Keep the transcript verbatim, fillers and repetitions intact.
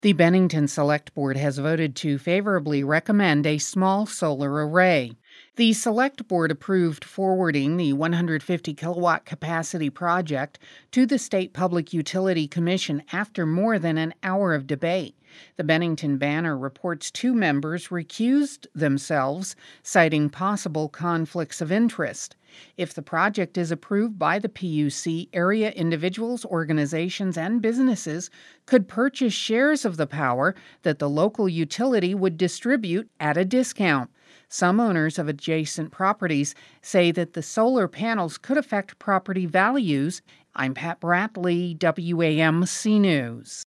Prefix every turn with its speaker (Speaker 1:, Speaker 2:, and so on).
Speaker 1: The Bennington Select Board has voted to favorably recommend a small solar array. The Select Board approved forwarding the one hundred fifty kilowatt capacity project to the State Public Utility Commission after more than an hour of debate. The Bennington Banner reports two members recused themselves, citing possible conflicts of interest. If the project is approved by the P U C, area individuals, organizations, and businesses could purchase shares of the power that the local utility would distribute at a discount. Some owners of adjacent properties say that the solar panels could affect property values. I'm Pat Bradley, W A M C News.